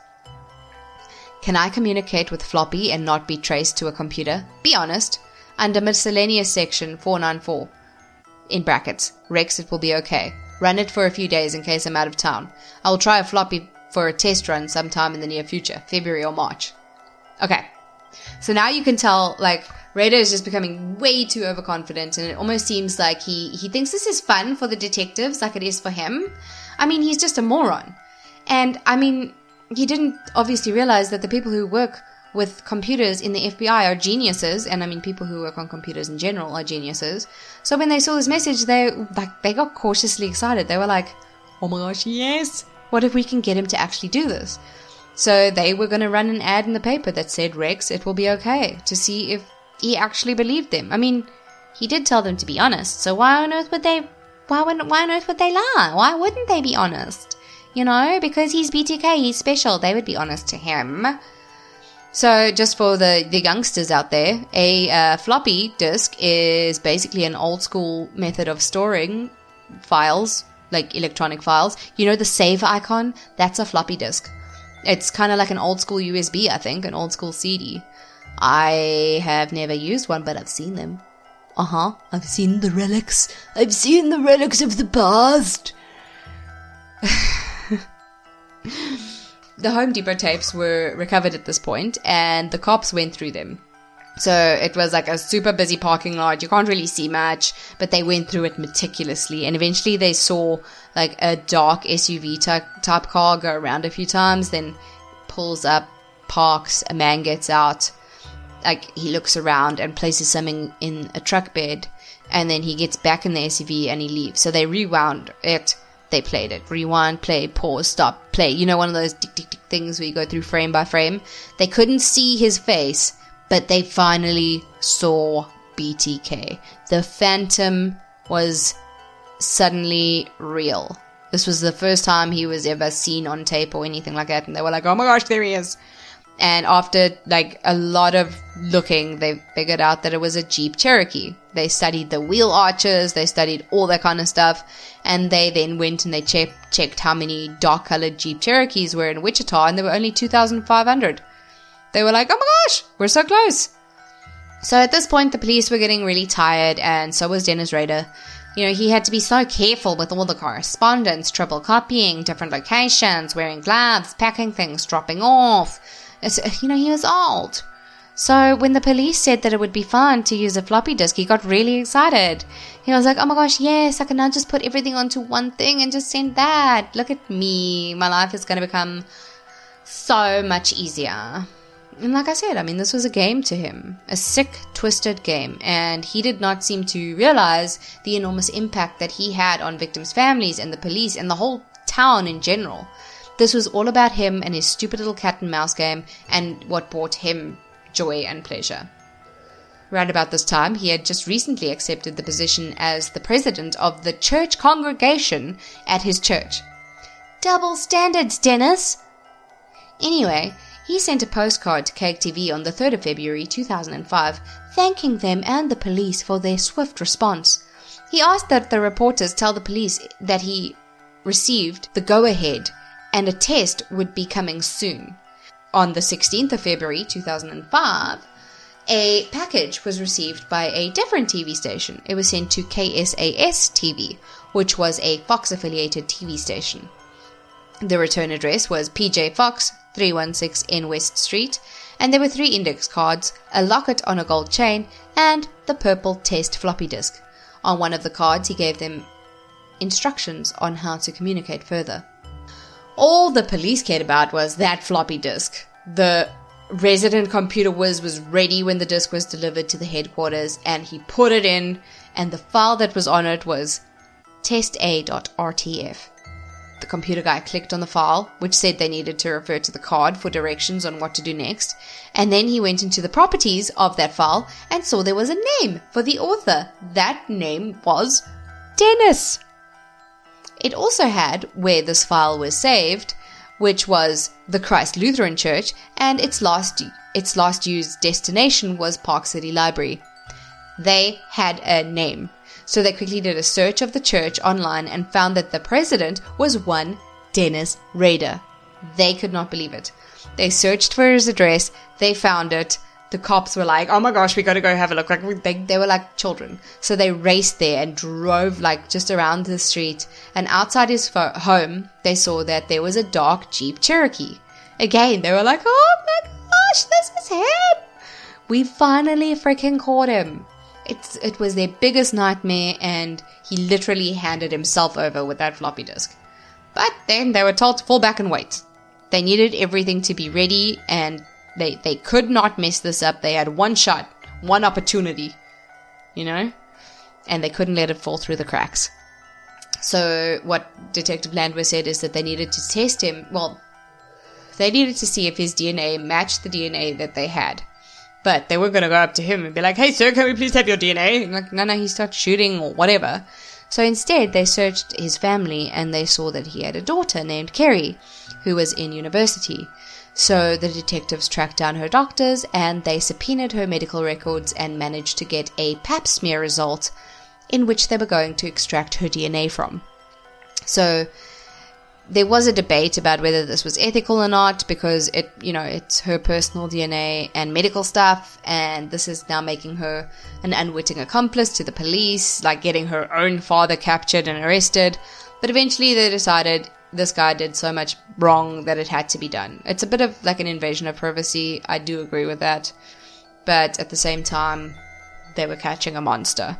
"Can I communicate with Floppy and not be traced to a computer? Be honest. Under miscellaneous section four ninety-four. In brackets, Rex, it will be okay. Run it for a few days in case I'm out of town. I will try a Floppy for a test run sometime in the near future, February or March." Okay. So now you can tell, like, Raider is just becoming way too overconfident, and it almost seems like he, he thinks this is fun for the detectives like it is for him. I mean, he's just a moron. And, I mean, he didn't obviously realize that the people who work with computers in the F B I are geniuses, and I mean, people who work on computers in general are geniuses. So when they saw this message, they, like, they got cautiously excited. They were like, oh my gosh, yes! What if we can get him to actually do this? So they were going to run an ad in the paper that said, Rex, it will be okay, to see if he actually believed them. I mean, he did tell them to be honest, so why on earth would they, why, would, why on earth would they lie? Why wouldn't they be honest? You know, because he's B T K, he's special, they would be honest to him. So just for the, the youngsters out there, a uh, floppy disk is basically an old school method of storing files, like electronic files. You know the save icon? That's a floppy disk. It's kind of like an old school U S B, I think, an old school C D. I have never used one, but I've seen them. Uh-huh. I've seen the relics. I've seen the relics of the past. The Home Depot tapes were recovered at this point, and the cops went through them. So it was like a super busy parking lot. You can't really see much, but they went through it meticulously. And eventually they saw like a dark S U V type, type car go around a few times, then pulls up, parks, a man gets out. Like, he looks around and places something in a truck bed, and then he gets back in the S U V and he leaves. So they rewound it. They played it. Rewind, play, pause, stop, play. You know, one of those tick, tick, tick things where you go through frame by frame. They couldn't see his face, but they finally saw B T K. The Phantom was suddenly real. This was the first time he was ever seen on tape or anything like that, and they were like, oh my gosh, there he is. And after like a lot of looking, they figured out that it was a Jeep Cherokee. They studied the wheel arches, they studied all that kind of stuff, and they then went and they che- checked how many dark-colored Jeep Cherokees were in Wichita, and there were only two thousand five hundred. They were like, oh my gosh, we're so close. So at this point, the police were getting really tired, and so was Dennis Rader. You know, he had to be so careful with all the correspondence, triple copying, different locations, wearing gloves, packing things, dropping off. It's, you know, he was old. So when the police said that it would be fun to use a floppy disk, he got really excited. He was like, oh my gosh, yes, I can now just put everything onto one thing and just send that. Look at me. My life is going to become so much easier. And like I said, I mean, this was a game to him. A sick, twisted game. And he did not seem to realize the enormous impact that he had on victims' families and the police and the whole town in general. This was all about him and his stupid little cat and mouse game and what brought him joy and pleasure. Right about this time, he had just recently accepted the position as the president of the church congregation at his church. Double standards, Dennis! Anyway, he sent a postcard to Cake T V on the third of February two thousand five, thanking them and the police for their swift response. He asked that the reporters tell the police that he received the go-ahead and a test would be coming soon. On the sixteenth of February two thousand five, a package was received by a different T V station. It was sent to K S A S T V, which was a Fox-affiliated T V station. The return address was P J Fox, three one six N West Street, and there were three index cards, a locket on a gold chain, and the purple test floppy disk. On one of the cards, he gave them instructions on how to communicate further. All the police cared about was that floppy disk. The resident computer whiz was ready when the disk was delivered to the headquarters, and he put it in, and the file that was on it was test a dot R T F. The computer guy clicked on the file, which said they needed to refer to the card for directions on what to do next, and then he went into the properties of that file and saw there was a name for the author. That name was Dennis. It also had where this file was saved, which was the Christ Lutheran Church, and its last its last used destination was Park City Library. They had a name, so they quickly did a search of the church online and found that the president was one Dennis Rader. They could not believe it. They searched for his address, they found it. The cops were like, oh my gosh, we gotta go have a look. Like they, they were like children. So they raced there and drove like just around the street. And outside his fo- home, they saw that there was a dark Jeep Cherokee. Again, they were like, oh my gosh, this is him. We finally freaking caught him. It's, it was their biggest nightmare, and he literally handed himself over with that floppy disk. But then they were told to fall back and wait. They needed everything to be ready, and They they could not mess this up. They had one shot, one opportunity, you know? And they couldn't let it fall through the cracks. So what Detective Landwehr said is that they needed to test him. Well, they needed to see if his D N A matched the D N A that they had. But they were going to go up to him and be like, hey, sir, can we please have your D N A? And like, no, no, he started shooting or whatever. So instead, they searched his family, and they saw that he had a daughter named Kerry, who was in university. So the detectives tracked down her doctors, and they subpoenaed her medical records and managed to get a pap smear result in which they were going to extract her D N A from. So there was a debate about whether this was ethical or not, because it, you know, it's her personal D N A and medical stuff, and this is now making her an unwitting accomplice to the police, like getting her own father captured and arrested. But eventually they decided this guy did so much wrong that it had to be done. It's a bit of like an invasion of privacy. I do agree with that. But at the same time, they were catching a monster.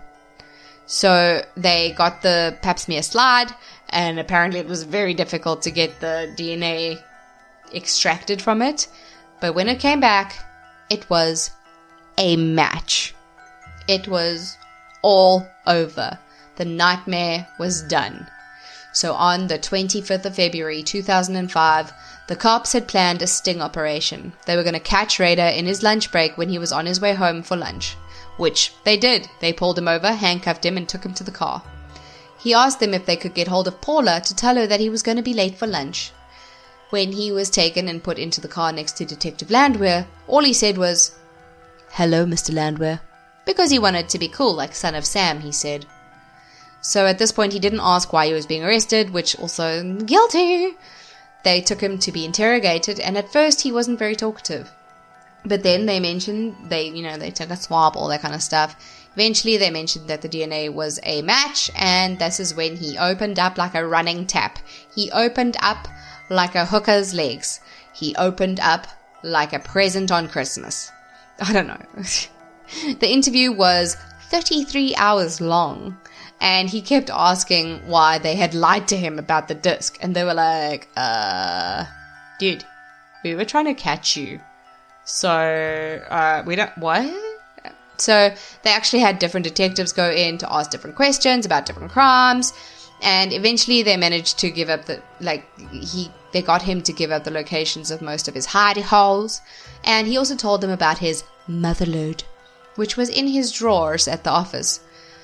So they got the pap smear slide, and apparently it was very difficult to get the D N A extracted from it. But when it came back, it was a match. It was all over. The nightmare was done. So on the twenty-fifth of February two thousand five, the cops had planned a sting operation. They were going to catch Rader in his lunch break when he was on his way home for lunch. Which they did. They pulled him over, handcuffed him, and took him to the car. He asked them if they could get hold of Paula to tell her that he was going to be late for lunch. When he was taken and put into the car next to Detective Landwehr, all he said was, "Hello, Mister Landwehr," because he wanted to be cool like Son of Sam, he said. So at this point he didn't ask why he was being arrested, which also, guilty! They took him to be interrogated, and at first he wasn't very talkative. But then they mentioned, they, you know, they took a swab, all that kind of stuff. Eventually they mentioned that the D N A was a match, and this is when he opened up like a running tap. He opened up like a hooker's legs. He opened up like a present on Christmas. I don't know. The interview was thirty-three hours long, and he kept asking why they had lied to him about the disc. And they were like, uh, dude, we were trying to catch you. So, uh, we don't, what? So, they actually had different detectives go in to ask different questions about different crimes, and eventually they managed to give up the, like, he, they got him to give up the locations of most of his hidey holes, and he also told them about his motherlode. which was in his drawers at the office.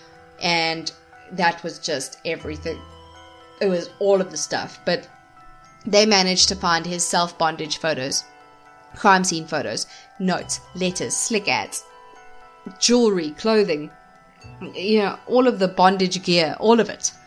And that was just everything. It was all of the stuff. But they managed to find his self-bondage photos, crime scene photos, notes, letters, slick ads, jewelry, clothing, you know, all of the bondage gear, all of it.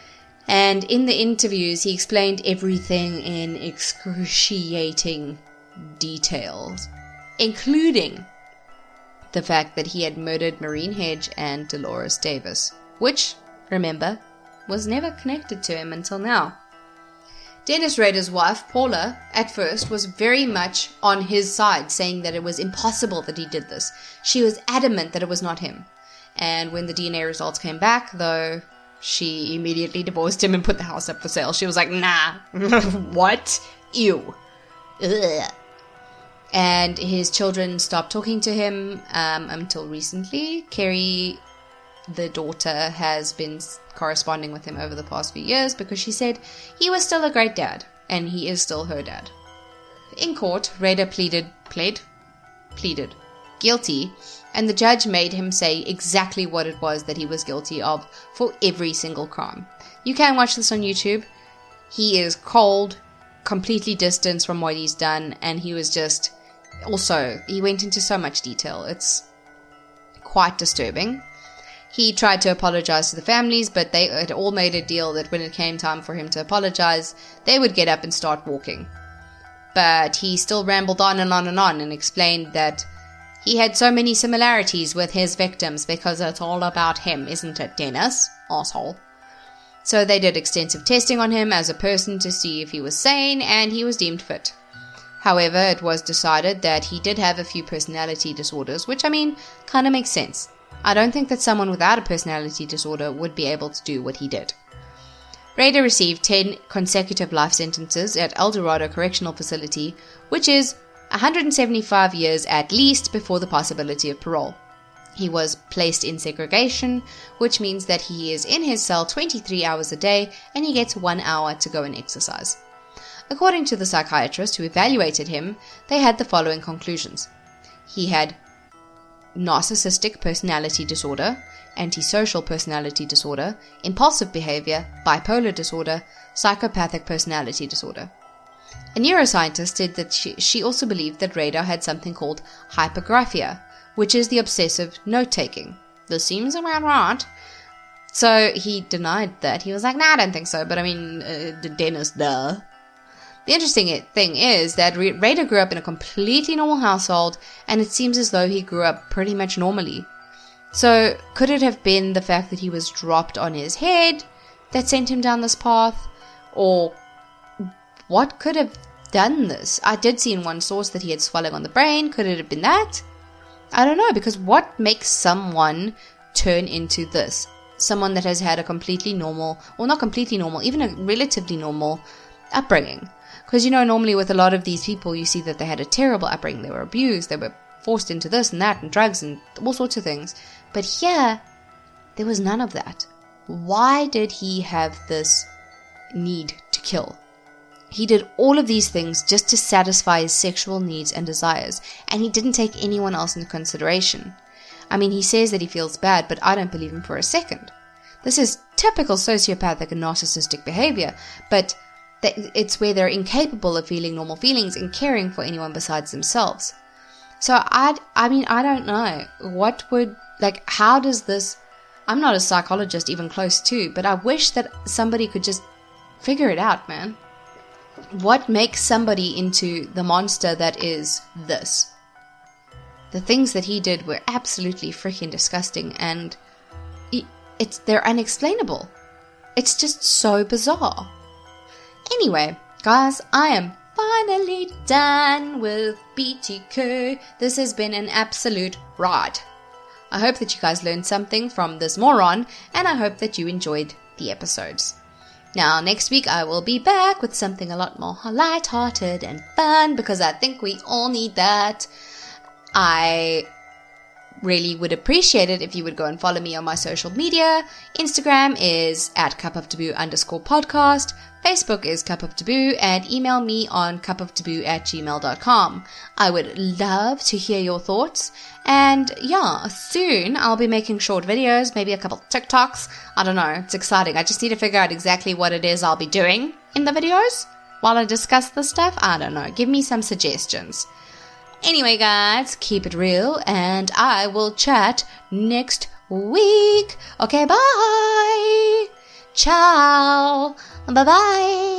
And in the interviews, he explained everything in excruciating details, including the fact that he had murdered Maureen Hedge and Dolores Davis, which, remember, was never connected to him until now. Dennis Rader's wife, Paula, at first was very much on his side, saying that it was impossible that he did this. She was adamant that it was not him. And when the D N A results came back, though, she immediately divorced him and put the house up for sale. She was like, nah, what? Ew. Ugh. And his children stopped talking to him um, until recently. Kerry, the daughter, has been corresponding with him over the past few years because she said he was still a great dad, and he is still her dad. In court, Rader pleaded, pled, pleaded guilty, and the judge made him say exactly what it was that he was guilty of for every single crime. You can watch this on YouTube. He is cold, completely distanced from what he's done, and he was just... Also, he went into so much detail. It's quite disturbing. He tried to apologize to the families, but they had all made a deal that when it came time for him to apologize, they would get up and start walking. But he still rambled on and on and on and explained that he had so many similarities with his victims because it's all about him, isn't it, Dennis? Asshole. So they did extensive testing on him as a person to see if he was sane, and he was deemed fit. However, it was decided that he did have a few personality disorders, which, I mean, kind of makes sense. I don't think that someone without a personality disorder would be able to do what he did. Rader received ten consecutive life sentences at El Dorado Correctional Facility, which is one hundred seventy-five years at least before the possibility of parole. He was placed in segregation, which means that he is in his cell twenty-three hours a day and he gets one hour to go and exercise. According to the psychiatrist who evaluated him, they had the following conclusions. He had narcissistic personality disorder, antisocial personality disorder, impulsive behavior, bipolar disorder, psychopathic personality disorder. A neuroscientist said that she, she also believed that Rader had something called hypergraphia, which is the obsessive note-taking. This seems about right. So he denied that. He was like, nah, I don't think so, but I mean, uh, Dennis, duh. The interesting thing is that Rader grew up in a completely normal household, and it seems as though he grew up pretty much normally. So, could it have been the fact that he was dropped on his head that sent him down this path? Or what could have done this? I did see in one source that he had swelling on the brain. Could it have been that? I don't know, because what makes someone turn into this? Someone that has had a completely normal, or not completely normal, even a relatively normal upbringing. Because, you know, normally with a lot of these people, you see that they had a terrible upbringing. They were abused. They were forced into this and that and drugs and all sorts of things. But here, there was none of that. Why did he have this need to kill? He did all of these things just to satisfy his sexual needs and desires, and he didn't take anyone else into consideration. I mean, he says that he feels bad, but I don't believe him for a second. This is typical sociopathic and narcissistic behavior, but it's where they're incapable of feeling normal feelings and caring for anyone besides themselves. So I, I mean, I don't know. What would, like, how does this, I'm not a psychologist even close to, but I wish that somebody could just figure it out, man. What makes somebody into the monster that is this? The things that he did were absolutely freaking disgusting, and it, it's they're unexplainable. It's just so bizarre. Anyway, guys, I am finally done with B T K. This has been an absolute ride. I hope that you guys learned something from this moron, and I hope that you enjoyed the episodes. Now, next week I will be back with something a lot more light-hearted and fun, because I think we all need that. I really would appreciate it if you would go and follow me on my social media. Instagram is at cupoftaboo underscore podcast. Facebook is Cup of Taboo, and email me on cupoftaboo at gmail dot com. I would love to hear your thoughts. And yeah, soon I'll be making short videos, maybe a couple TikToks. I don't know. It's exciting. I just need to figure out exactly what it is I'll be doing in the videos while I discuss this stuff. I don't know. Give me some suggestions. Anyway, guys, keep it real, and I will chat next week. Okay, bye. Ciao. Bye-bye.